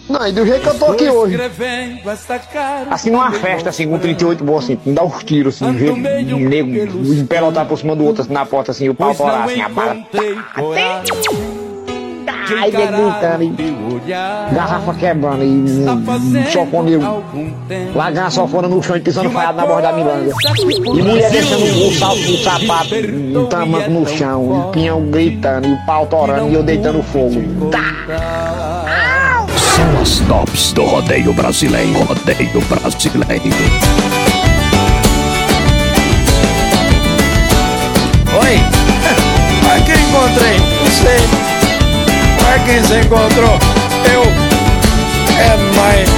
Não, e do jeito que eu tô aqui hoje. Assim, numa festa, assim, com 38 bolsos, assim, me dá uns tiros, assim, do jeito um nego empelotar por cima do outro, assim, na porta, assim, o pau torar, assim, a bala. Ai, nego gritando, e garrafa quebrando, e sofone, largando a sofona no chão e pisando falhado na borda da milanga. E mulher deixando o sapato, um tamanco no chão, e o pinhão gritando, e o pau torando, e eu deitando fogo. São as tops do rodeio brasileiro, rodeio brasileiro. Oi, olha quem encontrei, não sei. Olha quem você encontrou, eu, é nóis.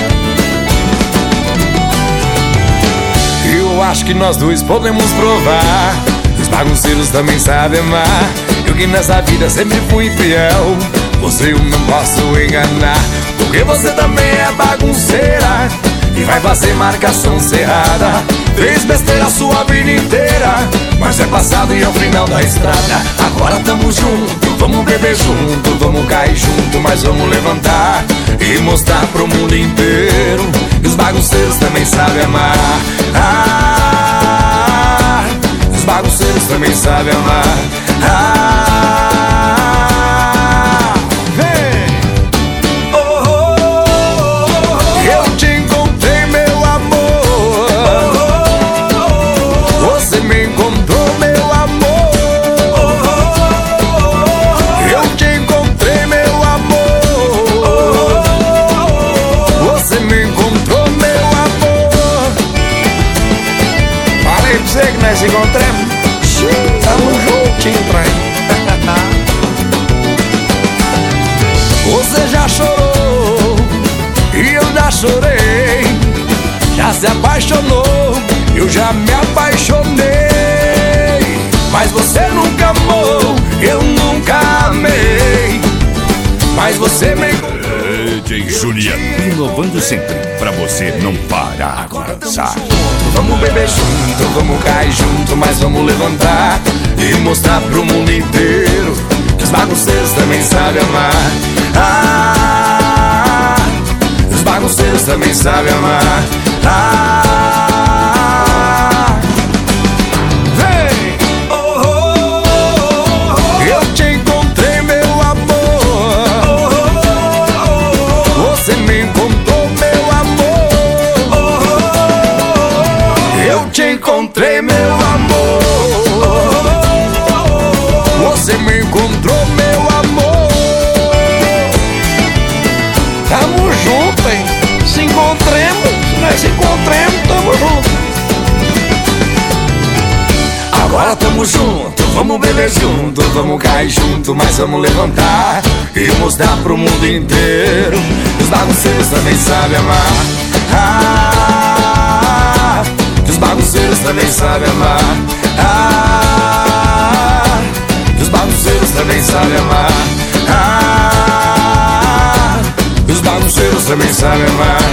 Eu acho que nós dois podemos provar, os bagunceiros também sabem amar. Eu que nessa vida sempre fui fiel, você eu não posso enganar, porque você também é bagunceira e vai fazer marcação cerrada. Fez besteira a sua vida inteira, mas é passado e é o final da estrada. Agora tamo junto, vamos beber junto, vamos cair junto, mas vamos levantar e mostrar pro mundo inteiro que os bagunceiros também sabem amar. Ah, os bagunceiros também sabem amar. Nós encontramos, tamo juntinho pra ir. Você já chorou e eu já chorei, já se apaixonou, eu já me apaixonei, mas você nunca amou, eu nunca amei, mas você me... DJ Juliano, inovando sempre, pra você não parar de dançar. Vamos beber junto, vamos cair junto, mas vamos levantar e mostrar pro mundo inteiro que os bagunceiros também sabem amar. Ah, os bagunceiros também sabem amar. Ah, vem! Oh, oh, oh, oh. Eu te encontrei, meu amor. Oh, oh, oh. Você me encontrou, meu amor. Eu te encontrei, meu amor. Você me encontrou, meu amor. Tamo junto, hein? Se encontremos, nós se encontremos, tamo junto. Agora tamo junto, vamos beber junto, vamos cair junto, mas vamos levantar e mostrar pro mundo inteiro que os bagunceiros também sabem amar. Ah, os bagunceiros também sabem amar. Ah, os bagunceiros também sabem amar. Ah, os bagunceiros também sabem amar.